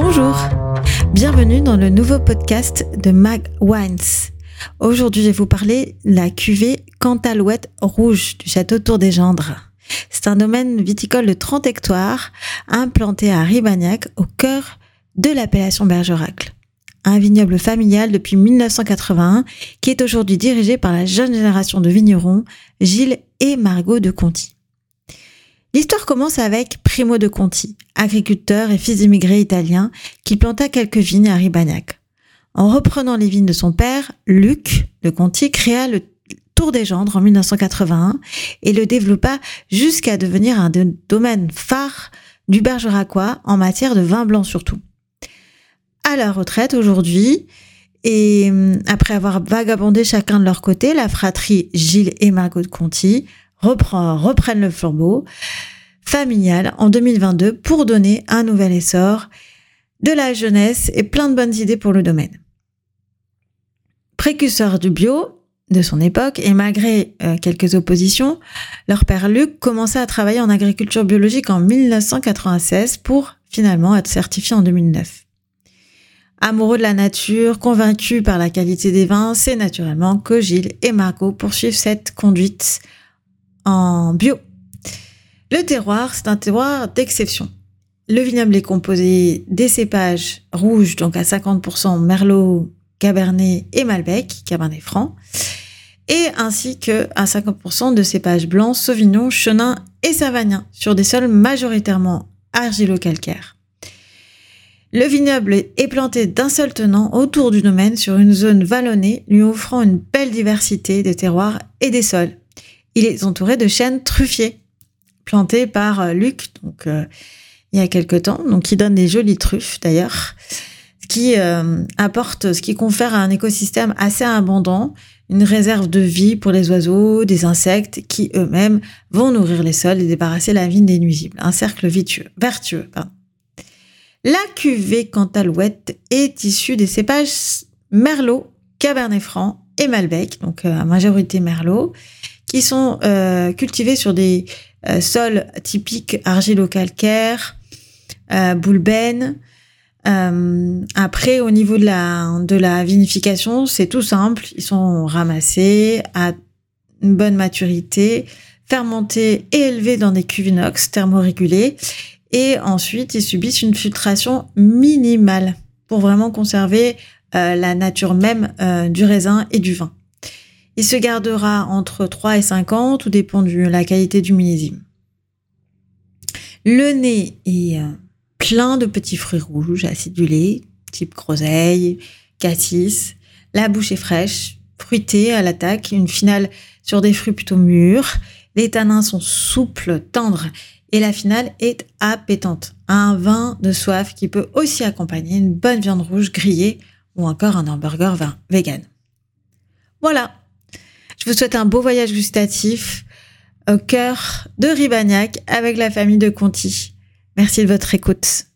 Bonjour, bienvenue dans le nouveau podcast de Mag Wines. Aujourd'hui, je vais vous parler de la cuvée Cantalouette rouge du château Tour des Gendres. C'est un domaine viticole de 30 hectares implanté à Ribagnac, au cœur de l'appellation Bergerac. Un vignoble familial depuis 1981 qui est aujourd'hui dirigé par la jeune génération de vignerons, Gilles et Margot de Conti. L'histoire commence avec Primo de Conti, agriculteur et fils d'immigrés italiens qui planta quelques vignes à Ribagnac. En reprenant les vignes de son père, Luc de Conti créa le Tour des Gendres en 1981 et le développa jusqu'à devenir un domaine phare du Bergeracois en matière de vin blanc surtout. À la retraite aujourd'hui, et après avoir vagabondé chacun de leur côté, la fratrie Gilles et Margot de Conti reprennent le flambeau familial en 2022 pour donner un nouvel essor, de la jeunesse et plein de bonnes idées pour le domaine. Précurseur du bio de son époque et malgré quelques oppositions, leur père Luc commença à travailler en agriculture biologique en 1996 pour finalement être certifié en 2009. Amoureux de la nature, convaincus par la qualité des vins, c'est naturellement que Gilles et Margot poursuivent cette conduite en bio. Le terroir, c'est un terroir d'exception. Le vignoble est composé des cépages rouges, donc à 50% Merlot, Cabernet et Malbec, Cabernet Franc, et ainsi que à 50% de cépages blancs, Sauvignon, Chenin et Savagnin, sur des sols majoritairement argilo-calcaires. Le vignoble est planté d'un seul tenant autour du domaine sur une zone vallonnée, lui offrant une belle diversité des terroirs et des sols. Il est entouré de chênes truffiers, plantés par Luc, donc il y a quelque temps, donc qui donne des jolies truffes d'ailleurs, ce qui confère un écosystème assez abondant, une réserve de vie pour les oiseaux, des insectes qui eux-mêmes vont nourrir les sols et débarrasser la vigne des nuisibles. Un cercle vertueux. La cuvée Cantalouette est issue des cépages Merlot, Cabernet Franc et Malbec, donc à majorité Merlot, qui sont cultivés sur des sols typiques argilo-calcaires, boulbènes. Après, au niveau de la vinification, c'est tout simple. Ils sont ramassés à une bonne maturité, fermentés et élevés dans des cuves inox thermorégulées. Et ensuite, ils subissent une filtration minimale pour vraiment conserver la nature même du raisin et du vin. Il se gardera entre 3 et 5 ans, tout dépend de la qualité du millésime. Le nez est plein de petits fruits rouges acidulés, type groseille, cassis. La bouche est fraîche, fruitée à l'attaque, une finale sur des fruits plutôt mûrs. Les tanins sont souples, tendres et la finale est appétante. Un vin de soif qui peut aussi accompagner une bonne viande rouge grillée ou encore un hamburger vegan. Voilà. Je vous souhaite un beau voyage gustatif au cœur de Ribagnac avec la famille de Conti. Merci de votre écoute.